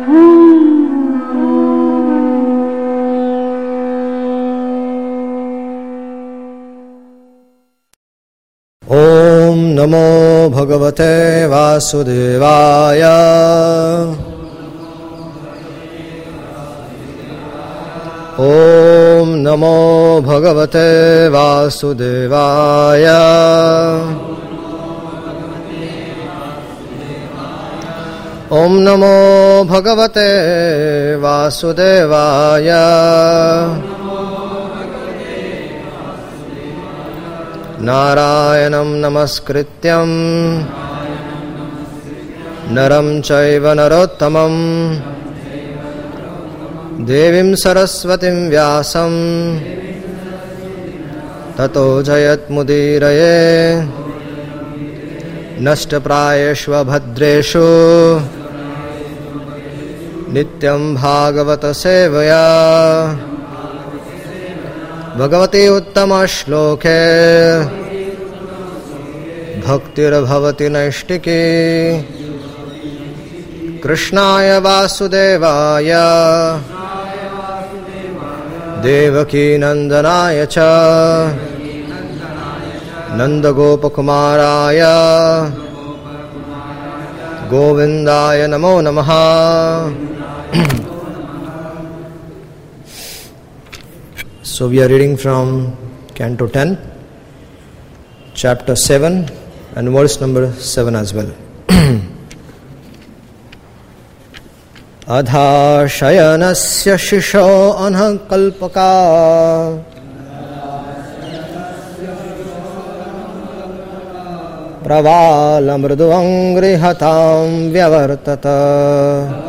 Om Namo Bhagavate Vasudevaya. Om Namo Bhagavate Vasudevaya. Om Namo Bhagavate Vasudevaya. Narayanam Namaskrityam Naram Chaiva Narottamam Devim Saraswatim Vyasam Tato Jayat Mudiraye Nashtaprayeshva Bhadreshu Nityam Bhagavata Sevaya Bhagavati Uttama Shloke Bhaktir Bhavati Naishtiki Krishnaya Vasudevaya Devaki Nandanaya Cha Nanda Gopakumaraya Govindaya Namo Namaha. So we are reading from Canto 10, Chapter 7 and verse number 7 as well. Adha shayanasya shisho anha kalpaka pravala mridu angrihatam vyavartata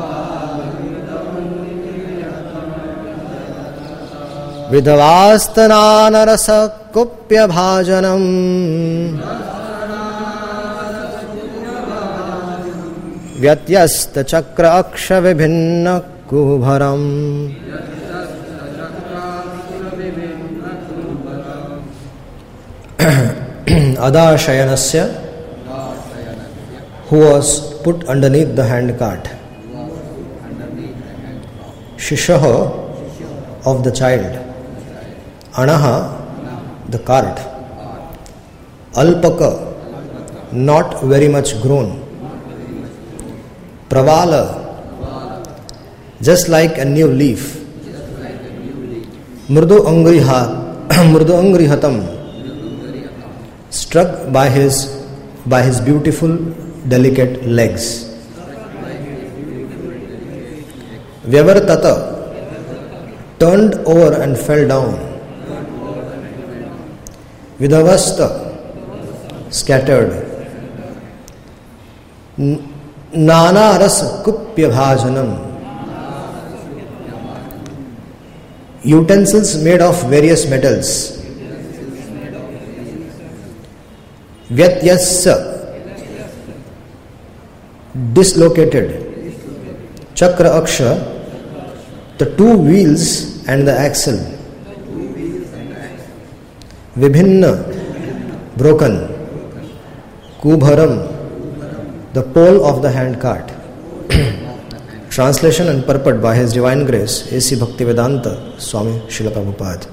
Vidhavasthananarasa kupya bhajanam Vyatyasta chakra aksha vibhinna kubharam. Adha shayanasya, who was put underneath the handcart. Shishaha, of the child. Anaha, the cart. Alpaka, not very much grown. Pravala, just like a new leaf. Murdu angrihatam, struck by his beautiful, delicate legs. Vyavartata, turned over and fell down. Vidhavasta, scattered. Nana ras kupya bhajanam, utensils made of various metals. Vyatyasya, dislocated. Chakra aksha, the two wheels and the axle. Vibhinna, broken. Kubharam, the pole of the handcart. Translation and purport by His Divine Grace A.C. Bhaktivedanta Swami Srila Prabhupada.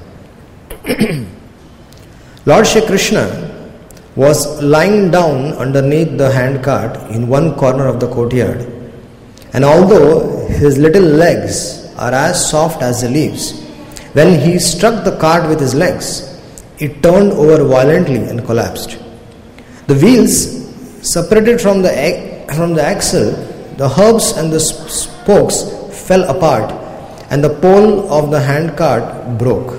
Lord Shri Krishna was lying down underneath the handcart in one corner of the courtyard, and although his little legs are as soft as the leaves, when he struck the cart with his legs, it turned over violently and collapsed. The wheels separated from the axle, the hubs and the spokes fell apart, and the pole of the handcart broke.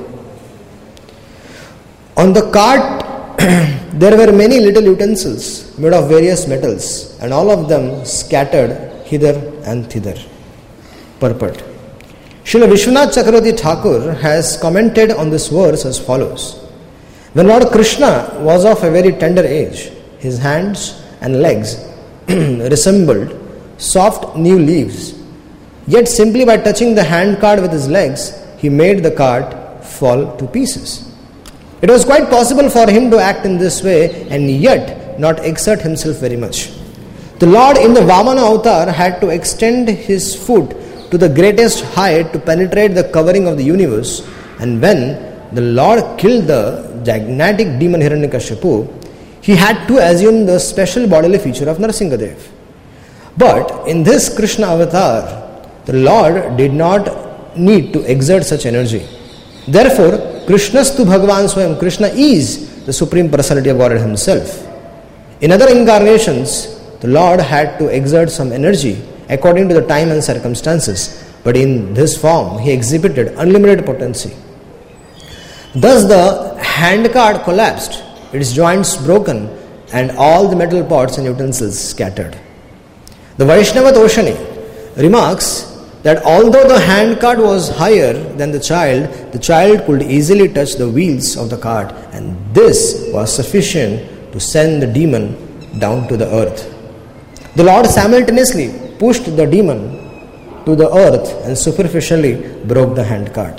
On the cart there were many little utensils made of various metals, and all of them scattered hither and thither. Purport. Srila Vishwanath Chakravarti Thakur has commented on this verse as follows. When Lord Krishna was of a very tender age, his hands and legs resembled soft new leaves. Yet simply by touching the handcart with his legs, he made the cart fall to pieces. It was quite possible for him to act in this way and yet not exert himself very much. The Lord in the Vamana avatar had to extend his foot to the greatest height to penetrate the covering of the universe, and when the Lord killed the gigantic demon Hiranyakashipu, he had to assume the special bodily feature of Narasimhadev. But in this Krishna avatar, the Lord did not need to exert such energy. Therefore, Krishnastu Bhagavan Swayam, Krishna is the Supreme Personality of Godhead himself. In other incarnations, the Lord had to exert some energy according to the time and circumstances, but in this form, he exhibited unlimited potency. Thus the handcart collapsed, its joints broken, and all the metal pots and utensils scattered. The Vaishnava Toshani remarks that although the handcart was higher than the child could easily touch the wheels of the cart, and this was sufficient to send the demon down to the earth. The Lord simultaneously pushed the demon to the earth and superficially broke the handcart.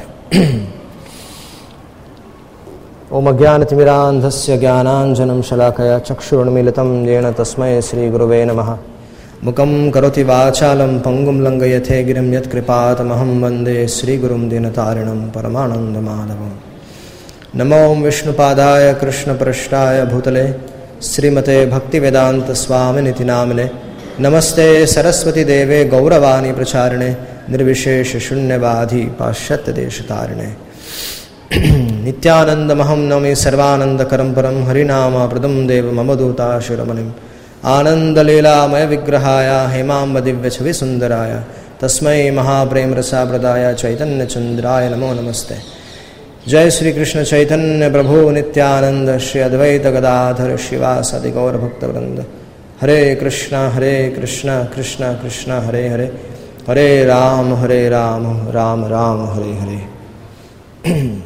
Om Ajnanatimirandhasya Jnananjanam Shalakaya Chakshurunmilitam Yena Tasmai Sri Guruve Namaha Mukam Karoti Vachalam Pangum Langayathe Girim Yat Kripatamaham Vande Sri Gurum Dinatarinam Paramananda Madhavam Namo Vishnupadaya Krishna Prashtaya Bhutale Srimate Bhaktivedanta Swami Niti Namine Namaste Saraswati Deve Gauravani Pracharine Nirvishesha Shunyavadhi Pashyatya Deshatarine Nityananda Maham Nami Sarvananda Karamparam Harinama Pradam Deva Mamaduta Shiramanim Ananda Leela Maya Vigrahaya Hemamba Divya Chavi Sundaraya Tasmai Mahaprem Rasa Pradaya Chaitanya Chandraya Namo Namaste Jai Sri Krishna Chaitanya Prabhu Nityananda Shri Advaita Gadadhar Shivasadi Gaura Bhakta Vranda Hare Krishna Krishna Krishna Hare Hare Hare Ram Ram Ram Hare Hare.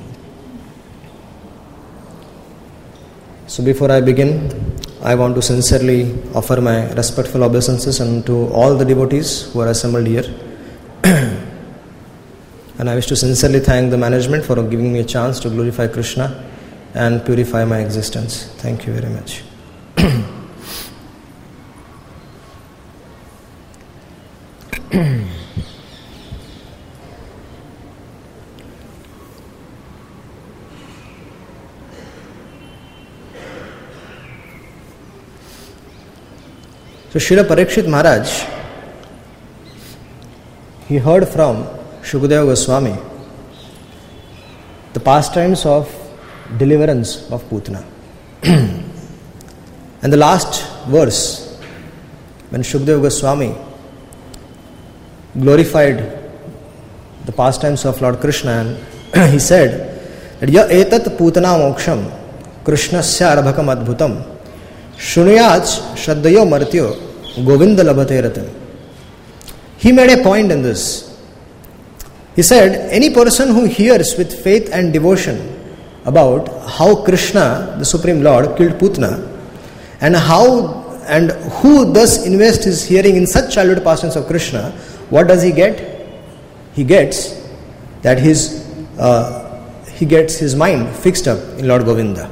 So before I begin, I want to sincerely offer my respectful obeisances unto all the devotees who are assembled here. And I wish to sincerely thank the management for giving me a chance to glorify Krishna and purify my existence. Thank you very much. So Srila Parikshit Maharaj, he heard from Shukadeva Goswami the pastimes of deliverance of Putana. And the last verse, when Shukadeva Goswami glorified the pastimes of Lord Krishna, and he said that Ya etat Putana moksham Krishnasya arabhakam adbhutam Shunuyach Shraddayo Martyo Govinda Labhate Ratam. He made a point in this. He said, any person who hears with faith and devotion about how Krishna, the Supreme Lord, killed Putana, and how and who thus invests his hearing in such childhood pastimes of Krishna, what does he get? He gets that he gets his mind fixed up in Lord Govinda.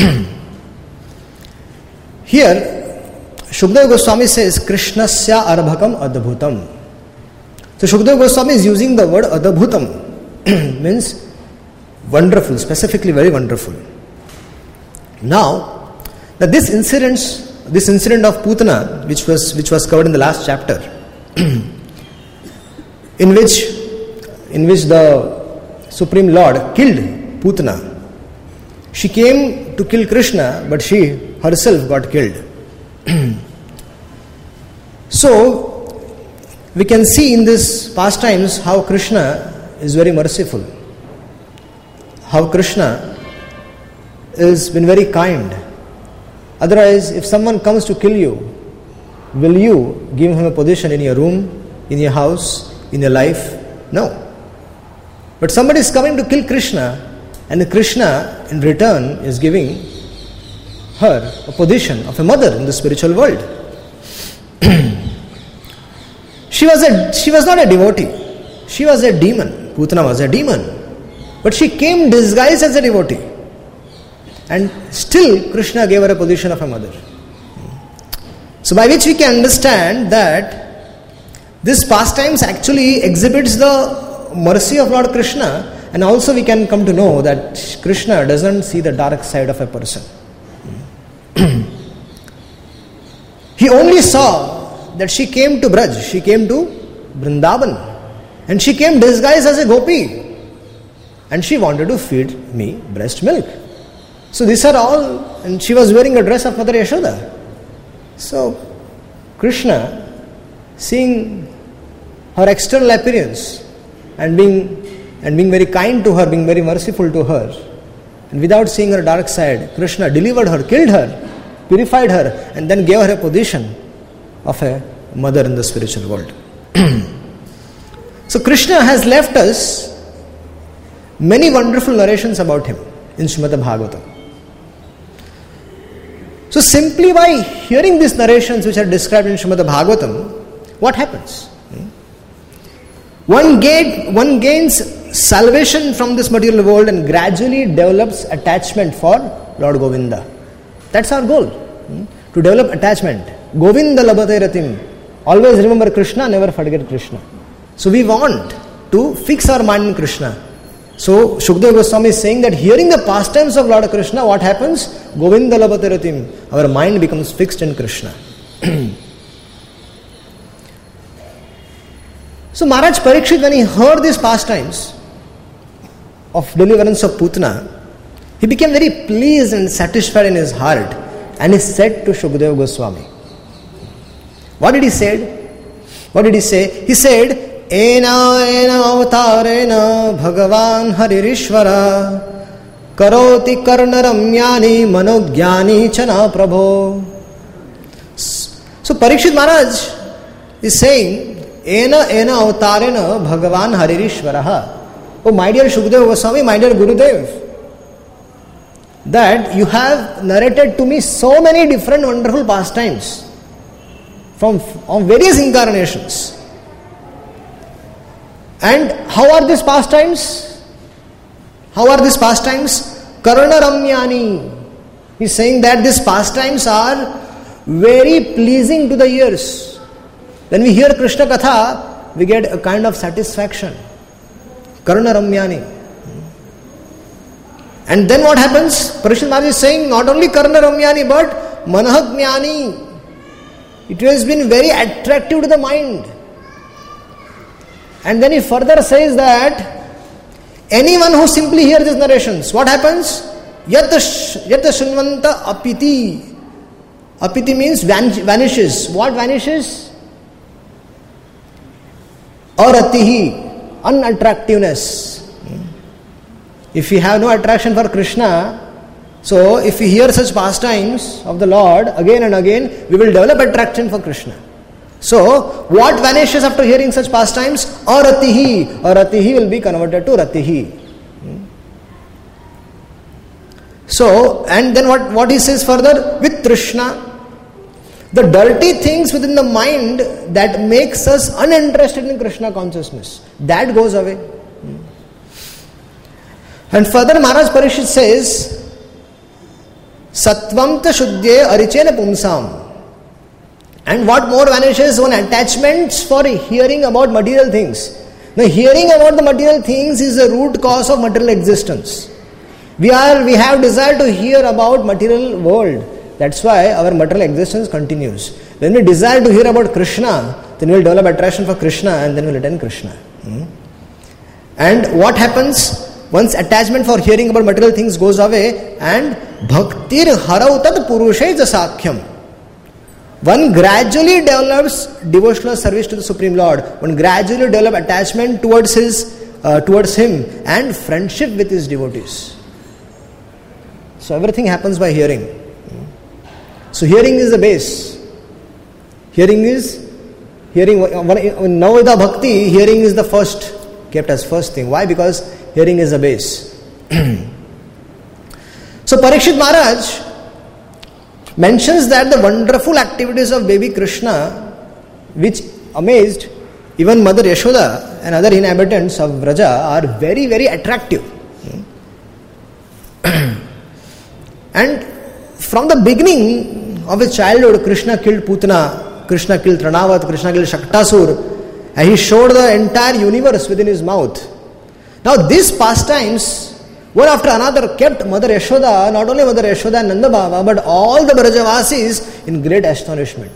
Here, Shukadeva Goswami says, Krishnasya arabhakam adbhutam. So Shukadeva Goswami is using the word adbhutam, means wonderful, specifically very wonderful. Now, that this incident of Putana, which was covered in the last chapter, in which the Supreme Lord killed Putana. She came to kill Krishna, but she herself got killed. So, we can see in this pastimes how Krishna is very merciful. How Krishna has been very kind. Otherwise, if someone comes to kill you, will you give him a position in your room, in your house, in your life? No. But somebody is coming to kill Krishna, and Krishna in return is giving her a position of a mother in the spiritual world. She was not a devotee. She was a demon. Putana was a demon. But she came disguised as a devotee. And still Krishna gave her a position of a mother. So by which we can understand that this pastimes actually exhibits the mercy of Lord Krishna, and also we can come to know that Krishna doesn't see the dark side of a person. He only saw that she came to Braj, she came to Vrindavan, and she came disguised as a gopi, and she wanted to feed me breast milk. So these are all, and she was wearing a dress of Mother Yashoda. So Krishna, seeing her external appearance and being very kind to her, being very merciful to her, and without seeing her dark side, Krishna delivered her, killed her, purified her, and then gave her a position of a mother in the spiritual world. So Krishna has left us many wonderful narrations about him in Srimad Bhagavatam. So simply by hearing these narrations which are described in Srimad Bhagavatam, what happens? One gains salvation from this material world and gradually develops attachment for Lord Govinda. That's our goal, to develop attachment. Govinda labhate ratim. Always remember Krishna, never forget Krishna. So we want to fix our mind in Krishna. So Shukadeva Goswami is saying that hearing the pastimes of Lord Krishna, what happens? Govinda labhate ratim. Our mind becomes fixed in Krishna. So Maharaj Parikshit, when he heard these pastimes of deliverance of Putna, he became very pleased and satisfied in his heart, and he said to Shukadeva Goswami. What did he say? He said, Ena avatarena Bhagavan Haririshvara Karoti Karnaramyani Manogyani Chana Prabho. So Parikshit Maharaj is saying, Ena avatarena Bhagavan Haririshvara. Oh my dear Shukadeva Goswami, my dear Gurudev, that you have narrated to me so many different wonderful pastimes from various incarnations. And how are these pastimes? Karna Ramyani. He is saying that these pastimes are very pleasing to the ears. When we hear Krishna Katha, we get a kind of satisfaction. Karna Ramyani. And then what happens? Parikshit Maharaj is saying not only Karna Ramyani but Manahagmyani. It has been very attractive to the mind. And then he further says that anyone who simply hears these narrations, what happens? Yata Shunvanta Apiti. Apiti means vanishes. What vanishes? Aratihi, unattractiveness. If we have no attraction for Krishna, so if we hear such pastimes of the Lord again and again, we will develop attraction for Krishna. So, what vanishes after hearing such pastimes? Aratihi. Aratihi will be converted to Ratihi. So, and then what he says further? With Trishna, the dirty things within the mind that makes us uninterested in Krishna consciousness, that goes away. And further Maharaj Parikshit says, Sattvam ta shuddhye arichena pumsam. And what more vanishes? One attachments for hearing about material things. Now hearing about the material things is the root cause of material existence. We have desire to hear about material world. That's why our material existence continues. When we desire to hear about Krishna, then we will develop attraction for Krishna and then we will attain Krishna. And what happens? Once attachment for hearing about material things goes away, and bhaktir harautat purushe jasakyam. One gradually develops devotional service to the Supreme Lord. One gradually develops attachment towards him and friendship with his devotees. So everything happens by hearing. So hearing is the base. In Navada Bhakti, hearing is the first, kept as first thing. Why? Because hearing is the base. So Parikshit Maharaj mentions that the wonderful activities of baby Krishna, which amazed even Mother Yashoda and other inhabitants of Vraja, are very, very attractive. And from the beginning, of his childhood, Krishna killed Putana, Krishna killed Tranavat, Krishna killed Shaktasur, and he showed the entire universe within his mouth. Now these pastimes, one after another, kept Mother Yashoda, not only Mother Yashoda and Nanda Baba, but all the Brajavasis in great astonishment.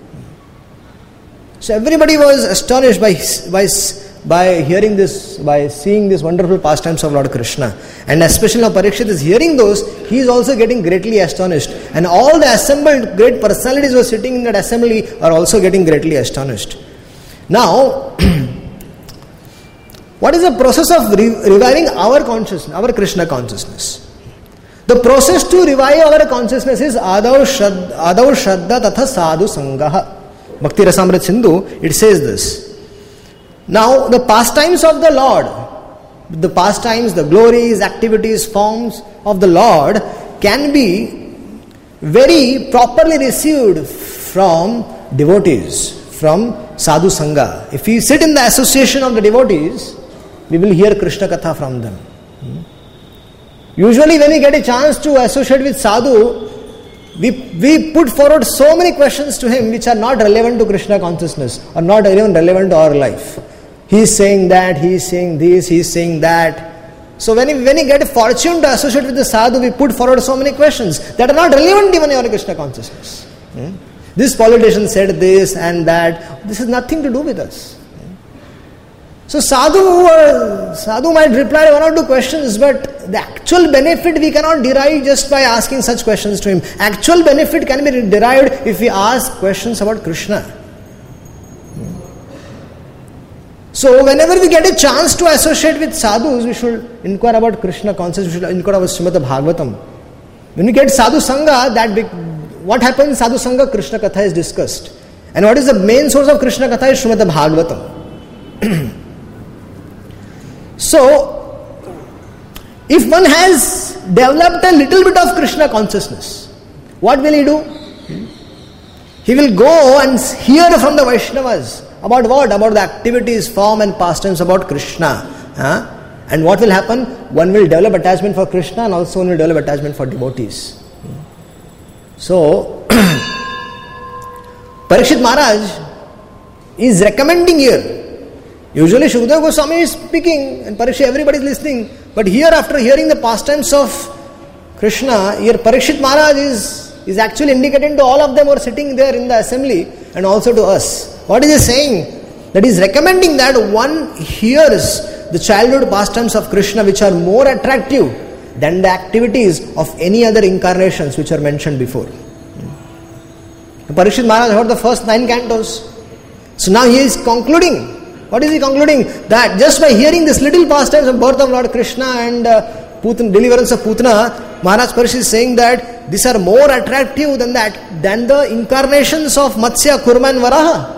So everybody was astonished by hearing this, by seeing these wonderful pastimes of Lord Krishna. And especially now Parikshit is hearing those, he is also getting greatly astonished. And all the assembled great personalities who are sitting in that assembly are also getting greatly astonished. Now, what is the process of reviving our consciousness, our Krishna consciousness? The process to revive our consciousness is Adav Shraddha Tatha Sadhu Sangaha. Bhakti Rasamrit Sindhu, it says this. Now, the pastimes of the Lord, the pastimes, the glories, activities, forms of the Lord can be very properly received from devotees, from Sadhu Sangha. If we sit in the association of the devotees, we will hear Krishna Katha from them. Usually when we get a chance to associate with Sadhu, we put forward so many questions to him which are not relevant to Krishna consciousness or not even relevant to our life. He is saying that, he is saying this, he is saying that. So when we get a fortune to associate with the Sadhu, we put forward so many questions that are not relevant even in our Krishna consciousness. This politician said this and that. This has nothing to do with us. So Sadhu might reply one or two questions, but the actual benefit we cannot derive just by asking such questions to him. Actual benefit can be derived if we ask questions about Krishna. So whenever we get a chance to associate with sadhus, we should inquire about Krishna consciousness, we should inquire about Srimad Bhagavatam. When we get Sadhu Sangha, what happens in Sadhu Sangha? Krishna Katha is discussed. And what is the main source of Krishna Katha is Srimad Bhagavatam. So, if one has developed a little bit of Krishna consciousness, what will he do? He will go and hear from the Vaishnavas. About what? About the activities, form and pastimes about Krishna. And what will happen? One will develop attachment for Krishna and also one will develop attachment for devotees. So, Parikshit Maharaj is recommending here. Usually Shukadeva Goswami is speaking and Parikshit, everybody is listening. But here after hearing the pastimes of Krishna, here Parikshit Maharaj is actually indicating to all of them who are sitting there in the assembly and also to us. What is he saying? That he is recommending that one hears the childhood pastimes of Krishna which are more attractive than the activities of any other incarnations which are mentioned before. Parikshit Maharaj heard the first 9 cantos. So now he is concluding. What is he concluding? That just by hearing this little pastimes of birth of Lord Krishna and deliverance of Putana, Maharaj Parikshit is saying that these are more attractive than the incarnations of Matsya, Kurma and Varaha.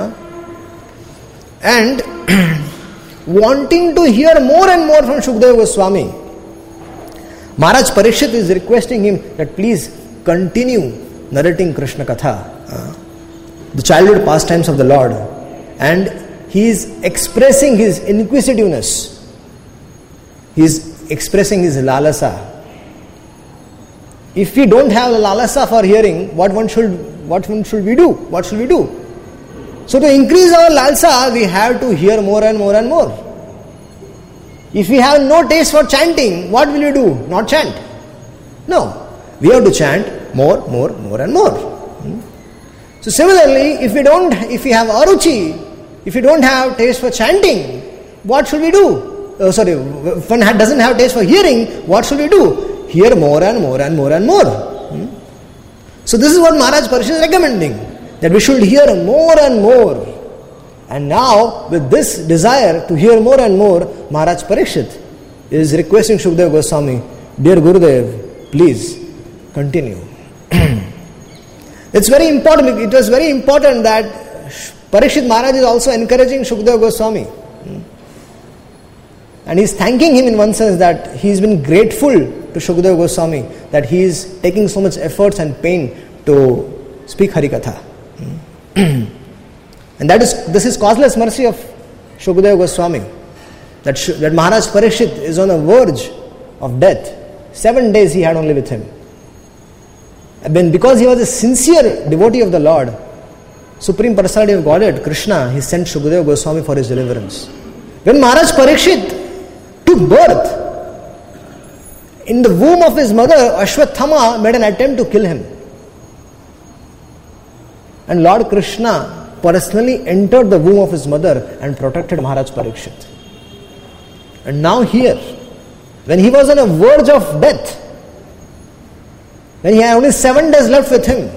And wanting to hear more and more from Shukadeva Goswami, Maharaj Parikshit is requesting him that please continue narrating Krishna Katha, the childhood pastimes of the Lord. And he is expressing his inquisitiveness. He is expressing his lalasa. If we don't have the lalasa for hearing, what should we do? What should we do? So to increase our lalsa, we have to hear more and more and more. If we have no taste for chanting, what will you do? Not chant. No. We have to chant more and more. So similarly, if we have aruchi, if we don't have taste for chanting, what should we do? If one doesn't have taste for hearing, what should we do? Hear more and more and more and more. So this is what Maharaj Parikshit is recommending, that we should hear more and more. And now, with this desire to hear more and more, Maharaj Parikshit is requesting Shukadeva Goswami, dear Gurudev, please continue. It's very important. It was very important that Parikshit Maharaj is also encouraging Shukadeva Goswami. And he is thanking him in one sense that he has been grateful to Shukadeva Goswami that he is taking so much efforts and pain to speak Harikatha. And this is causeless mercy of Shukadeva Goswami. That Maharaj Parikshit is on the verge of death. 7 days he had only with him. Because he was a sincere devotee of the Lord, Supreme Personality of Godhead, Krishna, he sent Shukadeva Goswami for his deliverance. When Maharaj Parikshit took birth, in the womb of his mother, Ashwathama made an attempt to kill him. And Lord Krishna personally entered the womb of his mother and protected Maharaj Parikshit. And now here, when he was on a verge of death, when he had only 7 days left with him,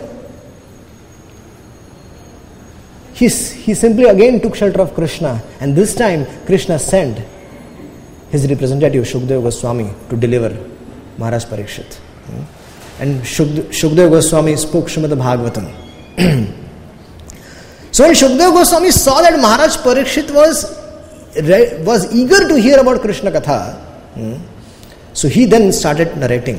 he simply again took shelter of Krishna, and this time Krishna sent his representative Shukadeva Goswami to deliver Maharaj Parikshit. And Shukadeva Goswami spoke Srimad Bhagavatam. So when Shukadeva Goswami saw that Maharaj Parikshit was eager to hear about Krishna Katha, so he then started narrating.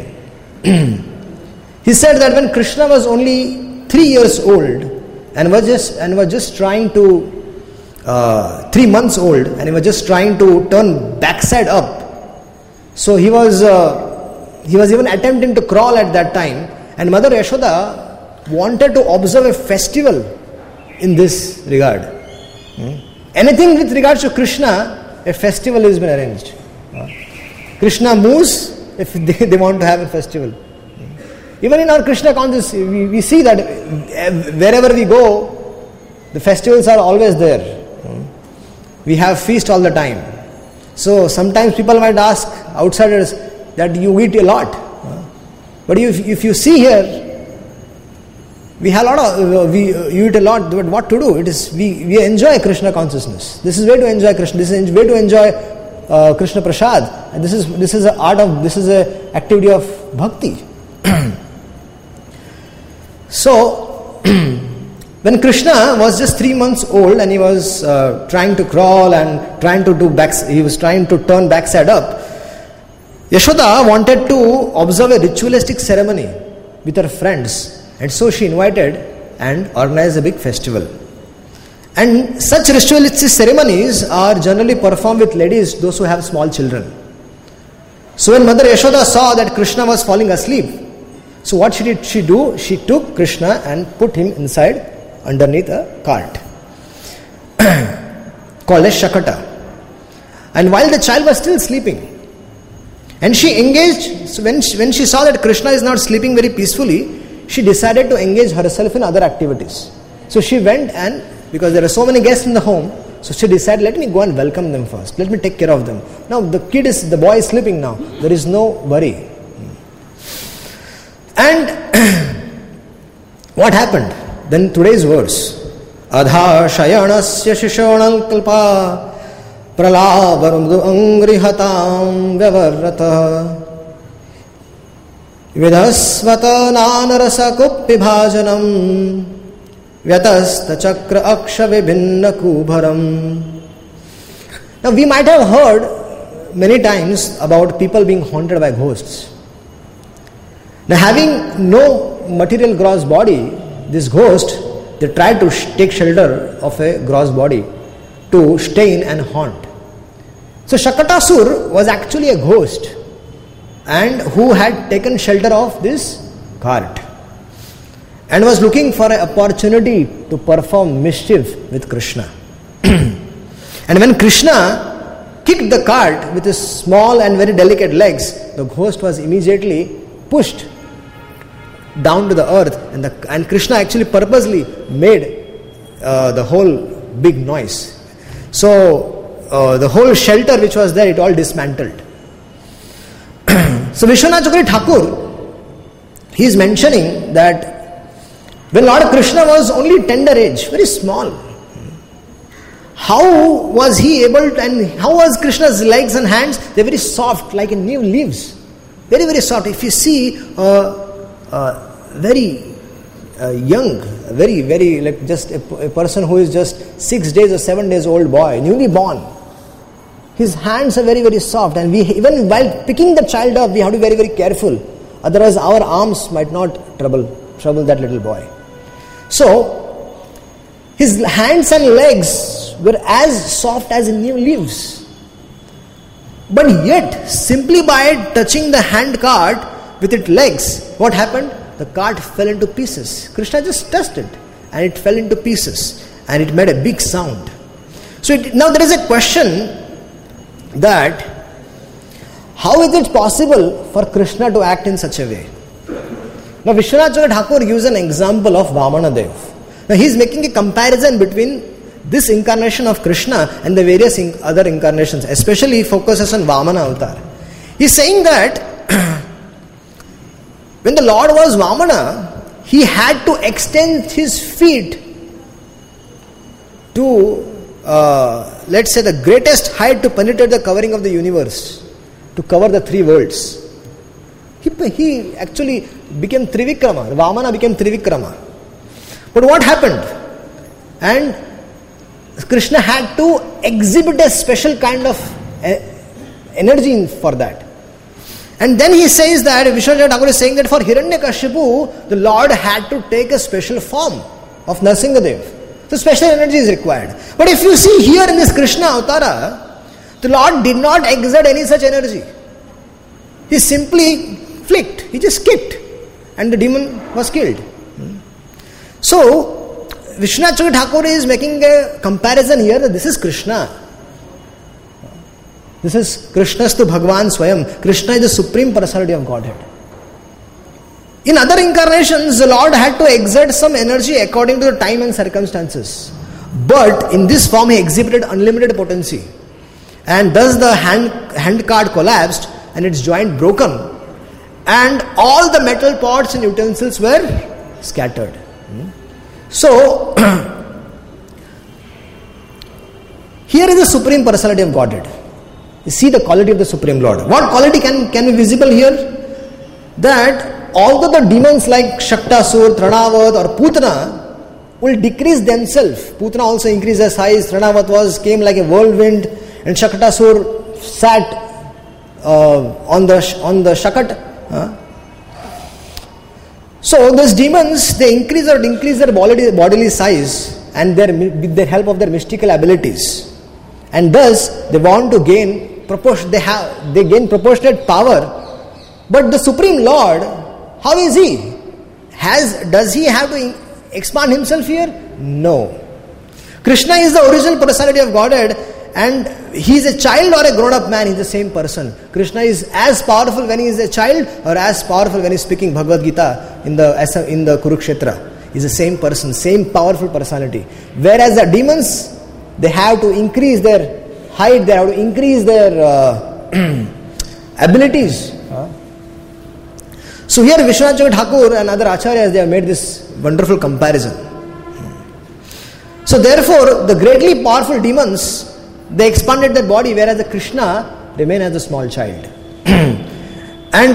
He said that when Krishna was only 3 years old and was just trying to 3 months old, and he was just trying to turn backside up, so he was even attempting to crawl at that time, and Mother Yashoda wanted to observe a festival in this regard. Anything with regards to Krishna, a festival has been arranged. Krishna moves if they want to have a festival. Even in our Krishna consciousness, we see that wherever we go, the festivals are always there. We have feast all the time. So sometimes people might ask, outsiders, that you eat a lot. But if you see here, we have you eat a lot, but what to do? It is we enjoy Krishna consciousness. This is way to enjoy Krishna. This is way to enjoy Krishna Prasad. And this is an art of, this is an activity of bhakti. So, when Krishna was just 3 months old and he was trying to crawl and trying to he was trying to turn backside up, Yashoda wanted to observe a ritualistic ceremony with her friends, and so she invited and organized a big festival. And such ritualistic ceremonies are generally performed with ladies, those who have small children. So when Mother Yashoda saw that Krishna was falling asleep, so what did she do? She took Krishna and put him inside underneath a cart called as Shakata. And while the child was still sleeping, and she engaged, so when she saw that Krishna is not sleeping very peacefully, she decided to engage herself in other activities. So she went, and because there are so many guests in the home, so she decided, let me go and welcome them first. Let me take care of them. Now the boy is sleeping now. There is no worry. And what happened? Then today's verse. Adha shayanasya shishonal kalpa pralavarumdu angrihatam vyavarrata vidhasvata nanarasa kuppibhajanam vyatasta chakra aksha vibhinna kubharam. Now we might have heard many times about people being haunted by ghosts. Now having no material gross body, this ghost, they tried to take shelter of a gross body to stay in and haunt. So Shakatasur was actually a ghost, and who had taken shelter of this cart and was looking for an opportunity to perform mischief with Krishna. And when Krishna kicked the cart with his small and very delicate legs, the ghost was immediately pushed down to the earth, and Krishna actually purposely made the whole big noise. So the whole shelter which was there, it all dismantled. So Vishwanath Chakravarti Thakur, he is mentioning that when Lord Krishna was only tender age, very small, how was he able to, and how was Krishna's legs and hands? They are very soft, like in new leaves. Very, very soft. If you see very young, very, very, like just a person who is just 6 days or 7 days old boy, newly born, his hands are very, very soft, and we, even while picking the child up, we have to be very, very careful. Otherwise our arms might not trouble that little boy. So his hands and legs were as soft as new leaves. But yet, simply by touching the hand cart with its legs, what happened? the cart fell into pieces. Krishna just touched it and it fell into pieces and it made a big sound. So now there is a question that how is it possible for Krishna to act in such a way? Now Vishwanath Chakravarti Thakur gives an example of Vamana Dev. Now he is making a comparison between this incarnation of Krishna and the various other incarnations, especially he focuses on Vamana avatar. He is saying that when the Lord was Vamana, he had to extend his feet to let's say the greatest height to penetrate the covering of the universe, to cover the three worlds. He actually became Trivikrama. Vamana became Trivikrama. But what happened? And Krishna had to exhibit a special kind of energy for that. And then he says that, Vishwanath Thakur is saying that for Hiranyakashipu, the Lord had to take a special form of Nrsimhadev. So special energy is required. But if you see here in this Krishna Avatara, the Lord did not exert any such energy. He simply flicked, he just kicked, and the demon was killed. So, Vishwanath Chakravarti Thakur is making a comparison here that this is Krishna. This is Krishnastu Bhagavan Swayam. Krishna is the supreme personality of Godhead. In other incarnations, the Lord had to exert some energy according to the time and circumstances. But in this form, he exhibited unlimited potency. And thus the hand cart collapsed and its joint broken. And all the metal pots and utensils were scattered. So, here is the supreme personality of Godhead. You see the quality of the Supreme Lord. What quality can be visible here? That although the demons like Shaktasur, Tranavat or Putana will decrease themselves. Putana also increased their size. Tranavat came like a whirlwind, and Shaktasur sat on the Shakat. So those demons, they increase their bodily size and with the help of their mystical abilities, and thus they want to gain they gain proportionate power. But the Supreme Lord, how is he? Does he have to expand himself here? No. Krishna is the original personality of Godhead, and he is a child or a grown-up man, he is the same person. Krishna is as powerful when he is a child or as powerful when he is speaking Bhagavad Gita in the Kurukshetra. He is the same person, same powerful personality. Whereas the demons, they have to increase their height, they have to increase their abilities. So here Vishwanath Chakravarti Thakur and other acharyas, they have made this wonderful comparison. So therefore, the greatly powerful demons, they expanded their body, whereas the Krishna remained as a small child. And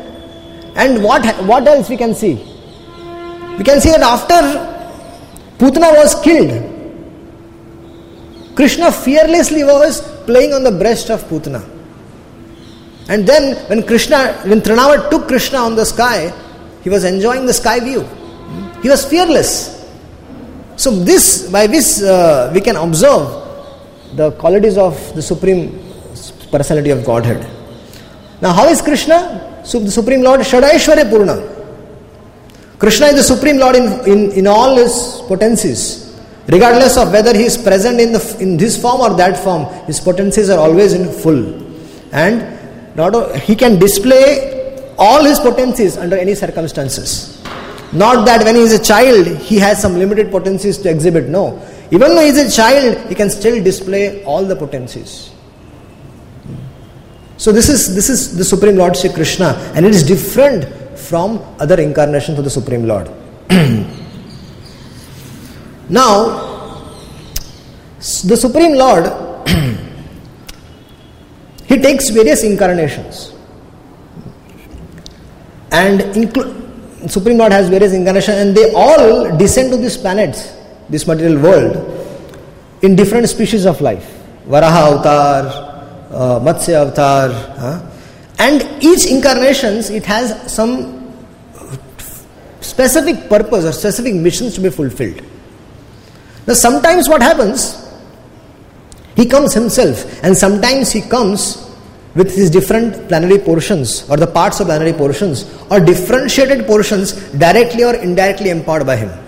what else we can see? We can see that after Putana was killed, Krishna fearlessly was playing on the breast of Putana. And then when Trinavat took Krishna on the sky, he was enjoying the sky view. He was fearless. So by this we can observe the qualities of the Supreme Personality of Godhead. Now how is Krishna? The Supreme Lord Shadaishwarya Purna. Krishna is the Supreme Lord in all his potencies. Regardless of whether he is present in this form or that form, his potencies are always in full. And he can display all his potencies under any circumstances. Not that when he is a child, he has some limited potencies to exhibit. No. Even though he is a child, he can still display all the potencies. So this is the Supreme Lord Shri Krishna, and it is different from other incarnations of the Supreme Lord. Now, the Supreme Lord, he takes various incarnations. And Supreme Lord has various incarnations, and they all descend to these planets, this material world, in different species of life. Varaha Avatar, Matsya Avatar, and each incarnations, it has some specific purpose or specific missions to be fulfilled. Now sometimes what happens, he comes himself, and sometimes he comes with his different plenary portions or the parts of plenary portions or differentiated portions directly or indirectly empowered by him.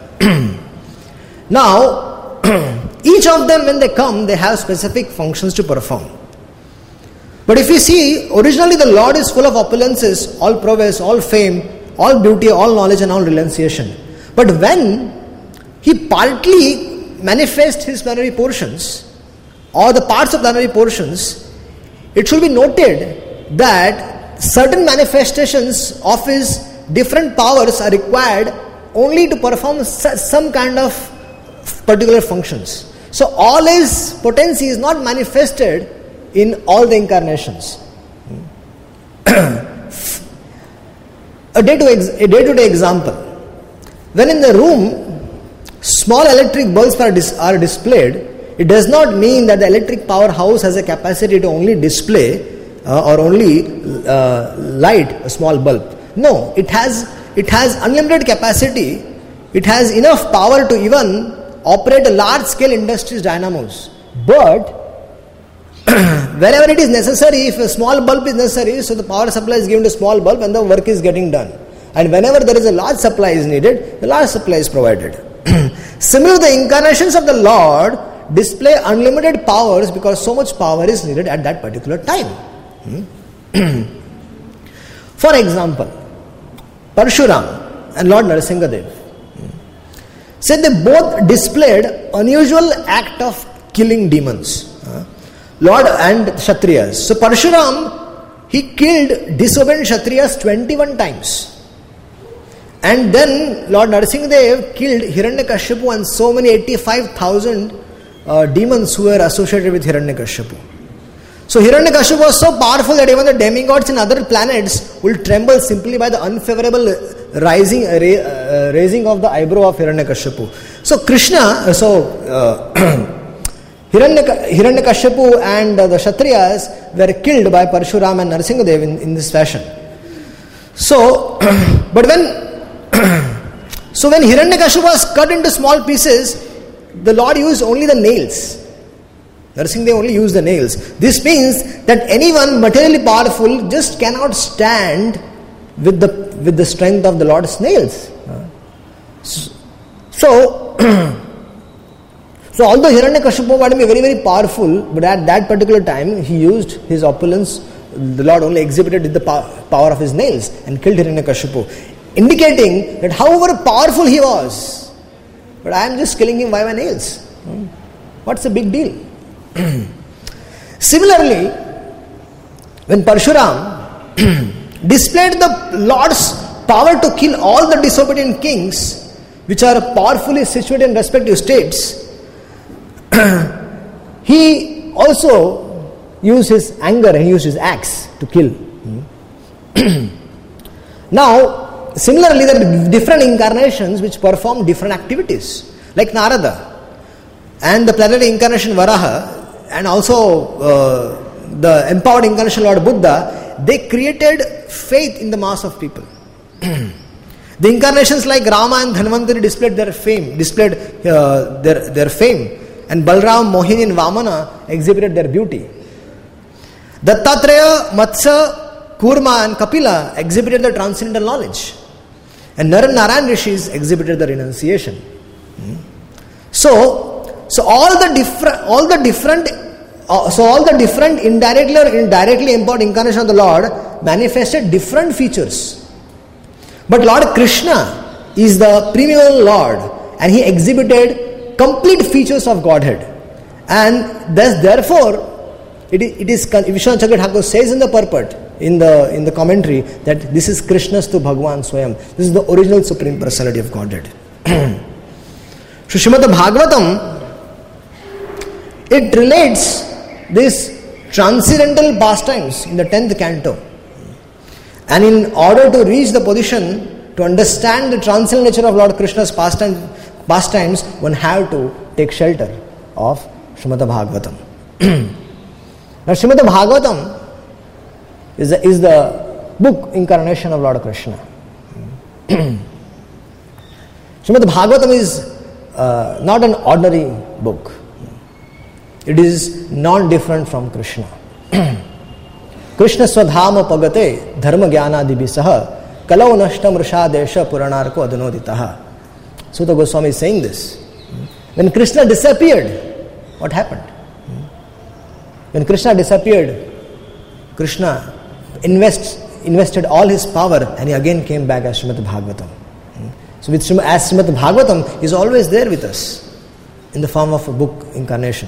Now, each of them when they come, they have specific functions to perform. But if you see, originally the Lord is full of opulences, all prowess, all fame, all beauty, all knowledge and all renunciation. But when he partly manifests his plenary portions or the parts of plenary portions, it should be noted that certain manifestations of his different powers are required only to perform some kind of particular functions. So all his potency is not manifested in all the incarnations. A day-to-day example. When in the room small electric bulbs are displayed, it does not mean that the electric powerhouse has a capacity to only display or only light a small bulb. No, it has unlimited capacity. It has enough power to even operate a large-scale industry's dynamos. But wherever it is necessary, if a small bulb is necessary, so the power supply is given to small bulb and the work is getting done. And whenever there is a large supply is needed, the large supply is provided. Similarly, the incarnations of the Lord display unlimited powers because so much power is needed at that particular time. For example, Parshuram and Lord Narasimhadev. Say they both displayed unusual act of killing demons. Lord and Kshatriyas. So Parshuram, he killed disobedient Kshatriyas 21 times. And then Lord Narasimhadev killed Hiranyakashipu and so many 85,000 demons who were associated with Hiranyakashipu. So Hiranyakashipu was so powerful that even the demigods in other planets will tremble simply by the unfavorable raising of the eyebrow of Hiranyakashipu. So Krishna, Hiranyakashipu and the Kshatriyas were killed by Parshuram and Narasimhadev in this fashion. So, but when Hiranyakashipu was cut into small pieces, the Lord used only the nails. Narasimhadev only used the nails. This means that anyone materially powerful just cannot stand with the strength of the Lord's nails. So although Hiranyakashipu might be very, very powerful, but at that particular time he used his opulence. The Lord only exhibited the power of his nails and killed Hiranyakashipu, indicating that however powerful he was, but I am just killing him by my nails. What's the big deal? Similarly, when Parshuram displayed the Lord's power to kill all the disobedient kings, which are powerfully situated in respective states, he also used his anger and used his axe to kill. Now, similarly, there are different incarnations which perform different activities, like Narada and the planetary incarnation Varaha, and also the empowered incarnation Lord Buddha. They created faith in the mass of people. The incarnations like Rama and Dhanvantari displayed their fame, their fame, and Balram, Mohini and Vamana exhibited their beauty. Dattatreya, Matsya, Kurma and Kapila exhibited the transcendental knowledge, and Nara and Narayan rishis exhibited the renunciation. So all the different indirectly or indirectly empowered incarnations of the Lord manifested different features. But Lord Krishna is the premier Lord, and he exhibited complete features of Godhead. And therefore, it is Vishwanath Chakravarti Thakur says in the purport, in the commentary, that this is Krishnastu Bhagwan Swayam. This is the original Supreme Personality of Godhead. So Srimad Bhagavatam, it relates this transcendental pastimes in the 10th canto. And in order to reach the position to understand the transcendental nature of Lord Krishna's pastimes, one have to take shelter of Srimad Bhagavatam. Now Srimad Bhagavatam is the book incarnation of Lord Krishna. Srimad Bhagavatam is not an ordinary book. It is non-different from Krishna. Krishna swadhama pagate dharma jnanadibhi saha kalau nashtam rishadesha puranarko adunoditaha. Suta Goswami is saying this. When Krishna disappeared, what happened? When Krishna disappeared, Krishna invested all his power and he again came back as Srimad Bhagavatam. So as Srimad Bhagavatam is always there with us in the form of a book incarnation.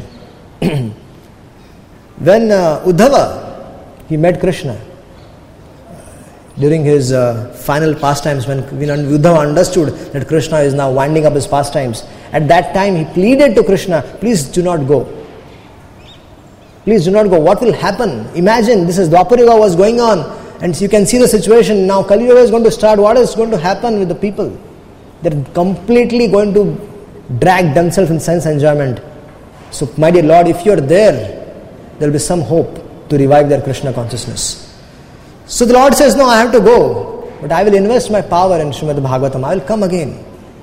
When Uddhava, he met Krishna during his final pastimes, when Uddhava understood that Krishna is now winding up his pastimes, at that time he pleaded to Krishna, please do not go. Please do not go. What will happen? Imagine, this is Dwapara Yuga was going on, and you can see the situation. Now Kali Yuga is going to start. What is going to happen with the people? They're completely going to drag themselves in sense enjoyment. So my dear Lord, if you are there will be some hope to revive their Krishna consciousness. So the Lord says, no, I have to go, but I will invest my power in Srimad Bhagavatam. I will come again.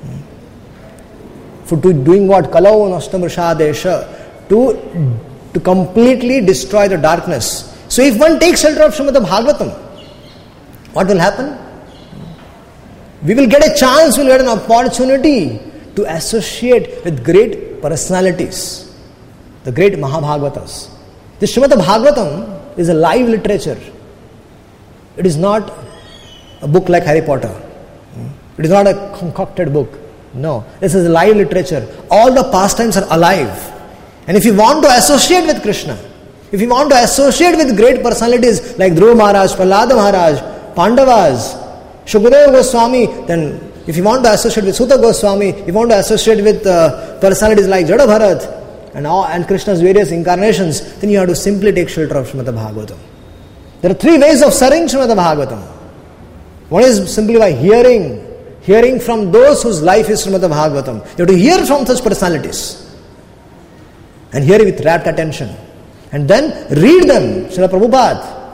For doing what? Kalau nashtam rishadesha, to completely destroy the darkness. So if one takes shelter of Srimad Bhagavatam, what will happen? We will get a chance, we will get an opportunity to associate with great personalities, the great Mahabhagavatas. The Srimad Bhagavatam is a live literature. It is not a book like Harry Potter. It is not a concocted book. No, this is live literature. All the pastimes are alive. And if you want to associate with Krishna, if you want to associate with great personalities like Dhruva Maharaj, Prahlada Maharaj, Pandavas, Shukadeva Goswami, then if you want to associate with Suta Goswami, if you want to associate with personalities like Jada Bharat and Krishna's various incarnations, then you have to simply take shelter of Srimad Bhagavatam. There are three ways of serving Srimad Bhagavatam. One is simply by hearing from those whose life is Srimad Bhagavatam. You have to hear from such personalities and hear it with rapt attention. And then read them. Srila Prabhupada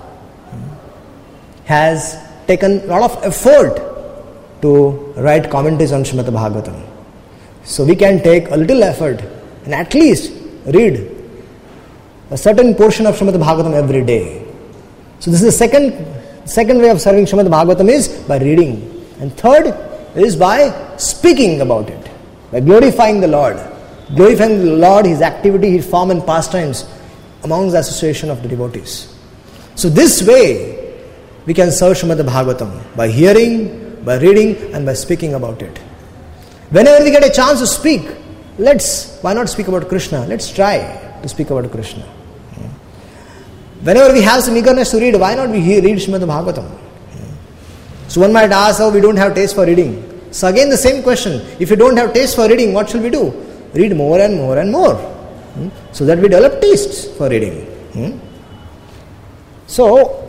has taken a lot of effort to write commentaries on Srimad Bhagavatam. So we can take a little effort and at least read a certain portion of Srimad Bhagavatam every day. So this is the second way of serving Srimad Bhagavatam is by reading. And third is by speaking about it, by glorifying the Lord. Glorifying the Lord, His activity, His form and pastimes amongst the association of the devotees. So this way we can serve Srimad Bhagavatam by hearing, by reading and by speaking about it. Whenever we get a chance to speak, why not speak about Krishna? Let's try to speak about Krishna. Whenever we have some eagerness to read, why not we read Srimad Bhagavatam? So one might ask, we don't have taste for reading. So again the same question, if you don't have taste for reading, what shall we do? Read more and more and more, so that we develop taste for reading. So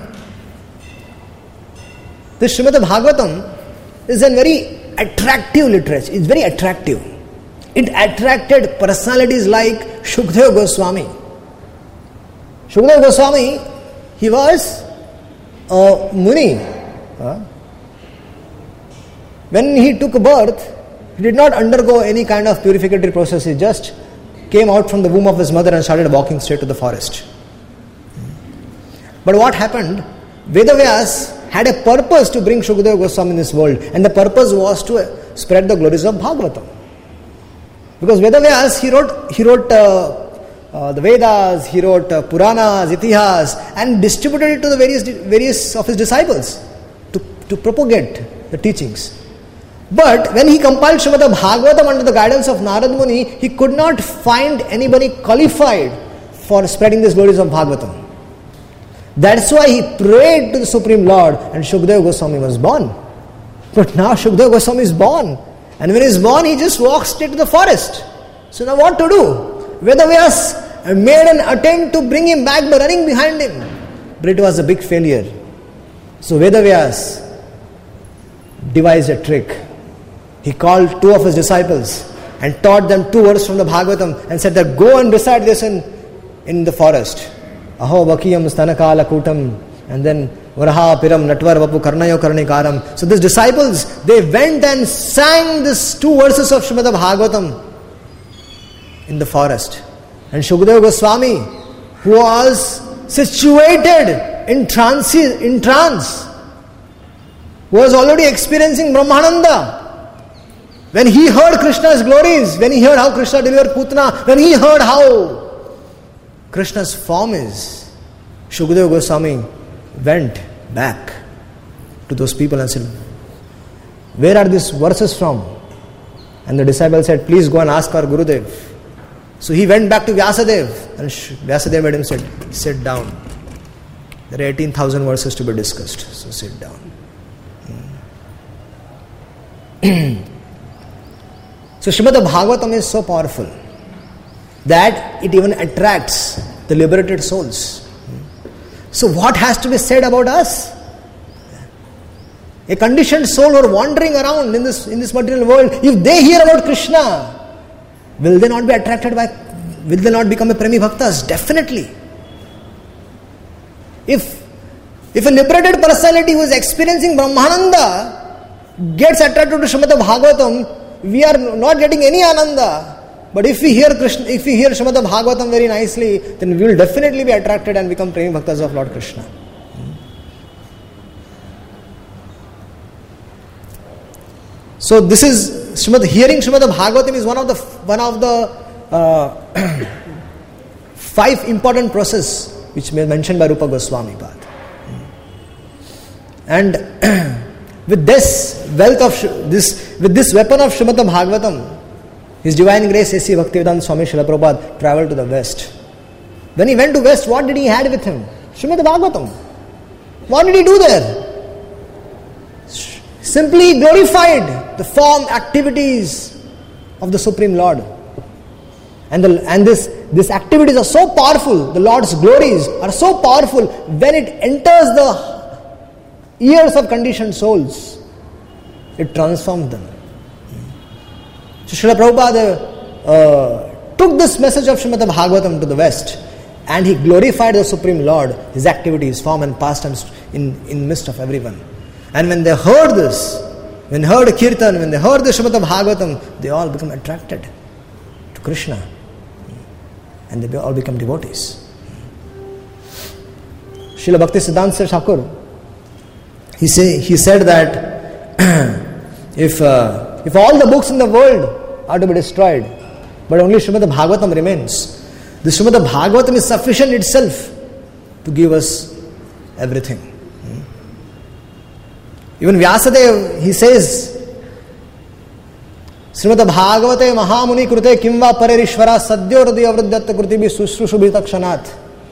this Srimad Bhagavatam is a very attractive literature. It's very attractive. It attracted personalities like Shukadeva Goswami. Shukadeva Goswami, he was a Muni. When he took birth, he did not undergo any kind of purificatory process. He just came out from the womb of his mother and started walking straight to the forest. But what happened? Vedavyas had a purpose to bring Shukadeva Goswami in this world, and the purpose was to spread the glories of Bhagavatam. Because Vedavyas, he wrote the Vedas, he wrote Puranas, Itihas, and distributed it to the various of his disciples to propagate the teachings. But when he compiled Srimad Bhagavatam under the guidance of Narad Muni, he could not find anybody qualified for spreading these glories of Bhagavatam. That's why he prayed to the Supreme Lord and Shukadeva Goswami was born. But now Shukadeva Goswami is born. And when he is born, he just walks straight to the forest. So now what to do? Vedavyas made an attempt to bring him back by running behind him. But it was a big failure. So Vedavyas devised a trick. He called two of his disciples and taught them 2 verses from the Bhagavatam and said that go and recite this in the forest. Aho vakiyam stanakala kutam, and then Varaha piram natvar vapu karnayo karnikaram. So these disciples, they went and sang these 2 verses of Srimad Bhagavatam in the forest. And Shukadeva Goswami, who was situated in trance, who was already experiencing Brahmananda. When he heard Krishna's glories, when he heard how Krishna delivered Putana, when he heard how Krishna's form is, Shukadeva Goswami went back to those people and said, where are these verses from? And the disciple said, please go and ask our Gurudev. So he went back to Vyasadeva, and Vyasadeva made him sit down. There are 18,000 verses to be discussed, so sit down. So Srimad Bhagavatam is so powerful that it even attracts the liberated souls. So what has to be said about us? A conditioned soul who are wandering around in this material world, if they hear about Krishna, will they not be attracted by, will they not become a Premi Bhaktas? Definitely. If a liberated personality who is experiencing Brahmananda gets attracted to Srimad Bhagavatam, we are not getting any Ananda. But if we hear Krishna, if we hear Srimad Bhagavatam very nicely, then we will definitely be attracted and become Premi Bhaktas of Lord Krishna. So this is hearing Srimad Bhagavatam is one of the 5 important process which mentioned by Rupa Goswami Pad. And with this wealth of with this weapon of Srimad Bhagavatam, His Divine Grace A.C. Bhaktivedanta Swami Srila Prabhupada travelled to the West. When he went to West, what did he had with him? Srimad Bhagavatam. What did he do there? Simply glorified the form, activities of the Supreme Lord. And these activities are so powerful, the Lord's glories are so powerful, when it enters the ears of conditioned souls, it transforms them. So Srila Prabhupada took this message of Srimad Bhagavatam to the West, and he glorified the Supreme Lord, his activities, form and pastimes in midst of everyone. And when they heard this, when they heard Kirtan, when they heard the Srimad Bhagavatam, they all become attracted to Krishna. And they all become devotees. Srila Bhakti Siddhanta Thakur, he said that if all the books in the world are to be destroyed, but only Srimad Bhagavatam remains, the Srimad Bhagavatam is sufficient itself to give us everything. Even Vyasadeva, he says, Srimad Bhagavate Mahamuni Krute Kimva Parerishvara Sadyoradi Avruddhatta Krutibi Sushrusubhita Kshanat.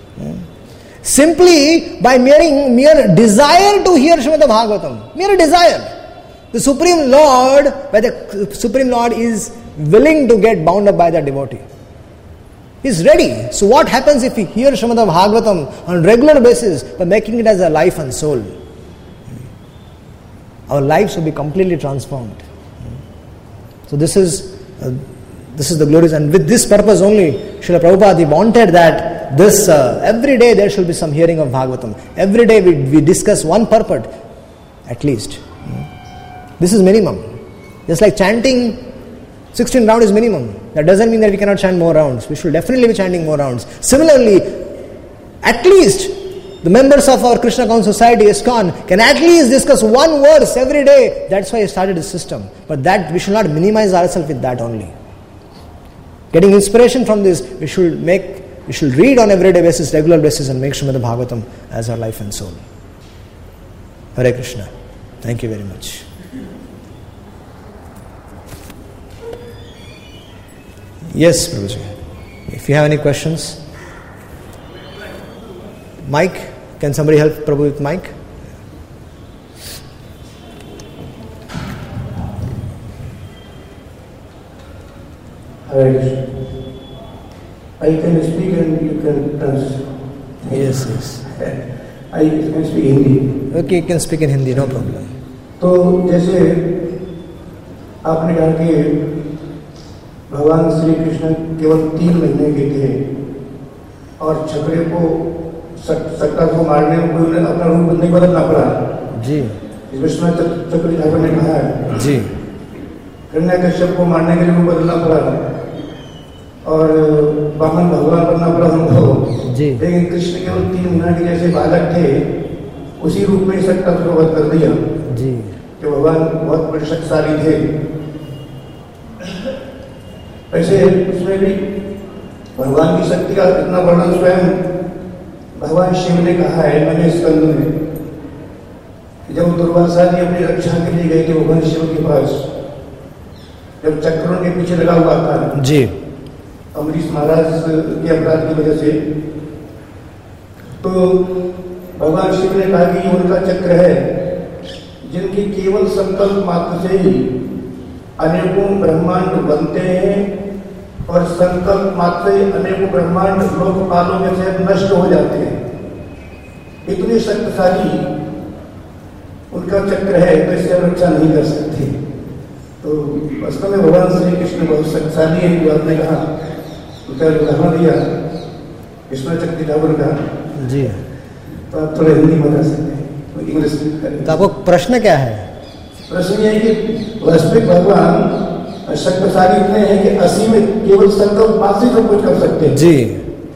Simply by mere desire to hear Srimad Bhagavatam, mere desire, the Supreme Lord is willing to get bound up by the devotee. He is ready. So what happens if we hear Srimad Bhagavatam on regular basis by making it as a life and soul? Our lives will be completely transformed. So this is the glories, and with this purpose only, Srila Prabhupada wanted that this every day there should be some hearing of Bhagavatam. Every day we discuss one purport, at least. This is minimum. Just like chanting 16 rounds is minimum. That doesn't mean that we cannot chant more rounds. We should definitely be chanting more rounds. Similarly, at least the members of our Krishna Conscious Society, ISKCON, can at least discuss one verse every day. That's why I started this system. But that we should not minimize ourselves with that only. Getting inspiration from this, we should read on everyday basis, regular basis, and make Srimad Bhagavatam as our life and soul. Hare Krishna. Thank you very much. Yes, Prabhuji. If you have any questions. Mike? Can somebody help Prabhu with mic? I can speak and you can translate. Yes. I can speak Hindi. Okay, you can speak in Hindi, no problem. तो जैसे आपने कहा कि भगवान श्री कृष्ण केवल 3 महीने के थे और छकड़े को सट्टा को मारने में कोई अपना रूप नहीं बदलना पड़ा जी। इसमें चक्री ठाकुर ने कहा है जी, हिरण्यकश्यप को मारने के लिए रूप बदलना पड़ा और वामन भगवान बनना बड़ा अनुभव जी। लेकिन कृष्ण केवल 3 महीना के जैसे बालक थे, उसी रूप में शक्ति को वध कर दिया जी। कि भगवान बहुत बड़े शक्तिशाली थे। ऐसे उसमें भी भगवान की शक्ति का इतना वर्णन स्वयं भगवान शिव ने कहा है मैंने स्कंद में। जब दुर्वासा जी अपनी रक्षा के लिए गए थे भगवान शिव के पास, जब चक्रों के पीछे लगा हुआ था जी, अमरीश महाराज के अपराध की वजह से, तो भगवान शिव ने कहा कि उनका चक्र है जिनकी केवल संकल्प मात्र से ही अनेकों ब्रह्मांड बनते हैं और संकल्प मात्र से अनेकों ब्रह्मांड लोकपालों में से नष्ट हो जाते हैं। इतनी शक्तिशाली उनका चक्र है तो इससे रक्षा नहीं कर सकते। तो वास्तव में भगवान श्री कृष्ण बहुत शक्तिशाली है। जो आपने कहा उसका उदाहरण दिया कृष्ण चक्र ठाकुर का जी, तो आप थोड़ा हिंदी बता सकते हैं, तो इंग्लिश करें। तो आपको प्रश्न क्या है? प्रश्न ये है कि वास्तविक भगवान शक्तिशाली इतने हैं कि असीम केवल संकल्प मात्र से सब कुछ कर सकते हैं जी।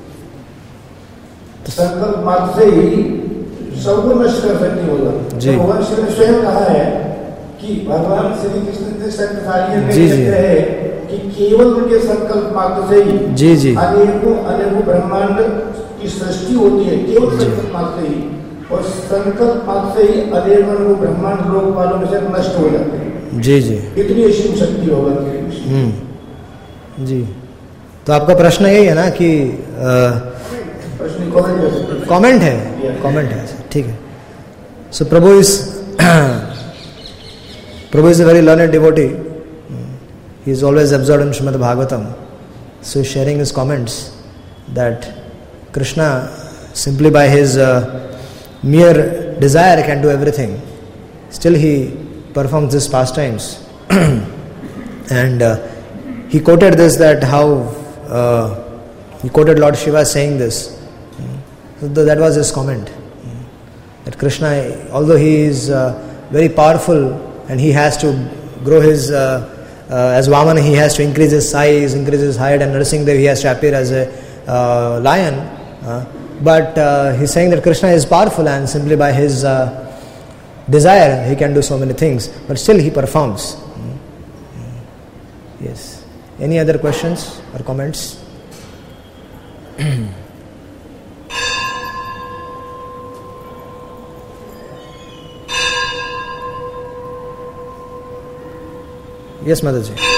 संकल्प मात्र से ही सबको नष्ट कर सकते हैं भगवान। जी। तो भगवान शिव ने स्वयं कहा है कि भगवान श्री कृष्ण शक्तिशाली जी, जी। है कि केवल उनके संकल्प मात्र से ही जी जी अनेकों अनेकों ब्रह्मांड की सृष्टि होती है, केवल संकल्प मात्र से ही, और संकल्प मात्र से ही अनेकों ब्रह्मांड लोकपालों में से नष्ट हो जाते हैं। जी जी। इतनी असीम शक्ति होगा। जी। तो आपका प्रश्न यही है ना कि प्रश्न कमेंट कमेंट है, कमेंट है, ठीक है। So Prabhu is a very learned devotee. He is always absorbed in Srimad Bhagavatam. So sharing his comments that Krishna simply by his mere desire can do everything. Still he performs these pastimes. And he quoted this, that how he quoted Lord Shiva saying this. So that was his comment. That Krishna, although he is very powerful and he has to grow his as Vamana, he has to increase his size, increase his height, and Nrsimhadev he has to appear as a lion. But he's saying that Krishna is powerful and simply by his desire he can do so many things. But still he performs. Yes. Any other questions or comments? Yes, Mataji. Don't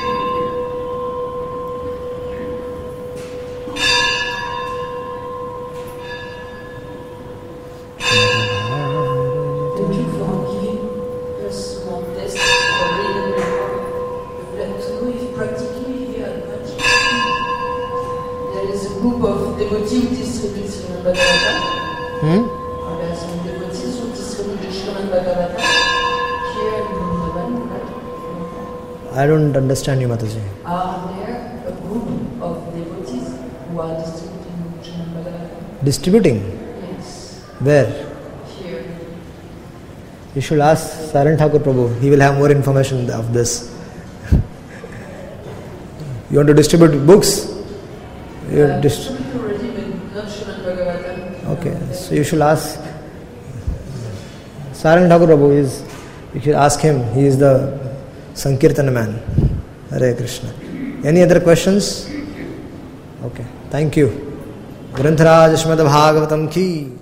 you forgive a small test for reading the report? Let's know if practically you are much. There is a group of devotees who distribute Srimad Bhagavatam. Or there are some devotees who distribute Srimad Bhagavatam here in Vrindavan, right? I don't understand you, Mataji. Are there a group of devotees who are distributing Srimad Bhagavatam? Distributing? Yes, Where? here. You should ask Saran Thakur Prabhu. He will have more information of this. You want to distribute books? You Distribute already, but not Srimad Bhagavatam. Okay, so you should ask Saran Thakur Prabhu. You should ask him. He is the Sankirtana man. Hare Krishna. Any other questions? Okay, thank you. Grantharaj Srimad Bhagavatam ki